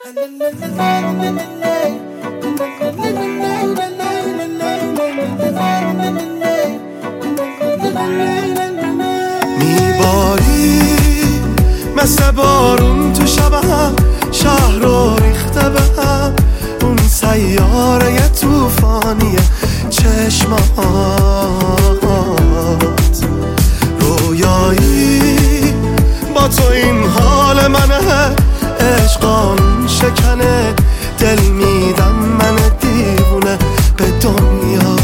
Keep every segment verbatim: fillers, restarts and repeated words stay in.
میباری مثل بارون تو شبم، شهر رو ریخته به هم اون سیاره توفانی چشمات. رویایی با تو این حال منه، عشقان شکنه دل میدم من دیوونه به دنیا.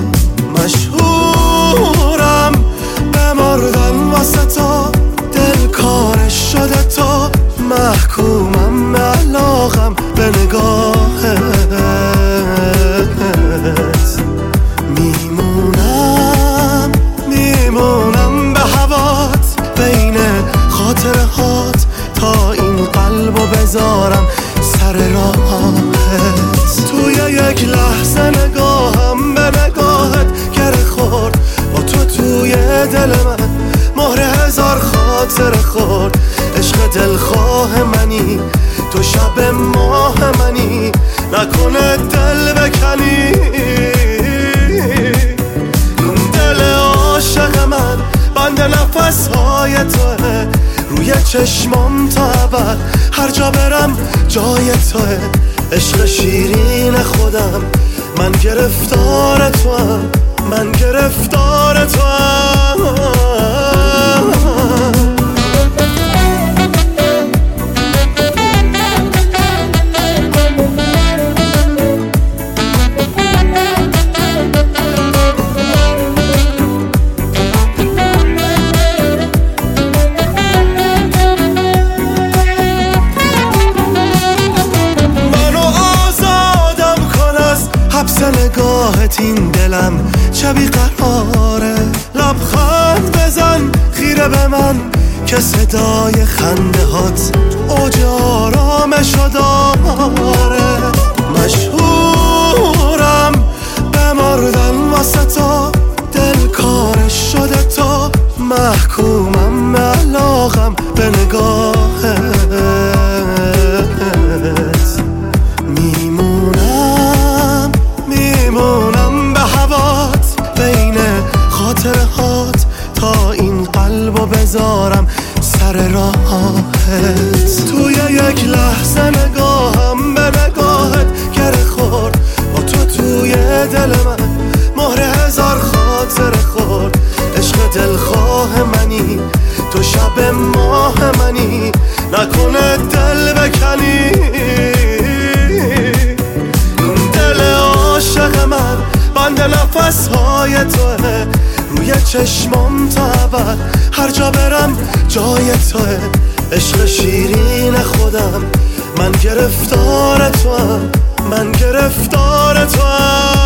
مشهورم بمردن واسه تو، دل کارش شده تو، محکومم به علاقم به نگاهت. میمونم میمونم به هوات، بین خاطرهات تا این قلبو بذارم سر راهت. توی یک لحظه نگاهم به نگاهت گره خورد، با تو توی دل من مهر هزار خاطر خورد. عشق دلخواه منی تو، شب ماه منی، نکنه دل بکنی. دل عاشق من بند نفس های توه، روی چشمام تا ابد هر جا برم جای توه. عشق شیرین خودم من گرفتار توام، من گرفتار توام. حبس نگاهت این دلم چه بیقراره، لبخند بزن خیره به من که صدای خنده هات اوج آرامشو داره. مشهورم بمردن واسه تو، دل کارش شده تو، محکومم به علاقم به نگاهت. میمونم میمونم به هوات، بین خاطرهات تا این قلبو بذارم سر راهت. توی یک لحظه نگاهم به نگاهت گره خورد، با تو توی دل من مهر هزار خاطر خورد. عشق دلخواه منی تو، شب ماه منی، نکنه دل بکنی. دل عاشق من بند نفس های توه، روی چشمام تا ابد هر جا برم جای توه. عشق شیرین خودم من گرفتار توام، من گرفتار توام.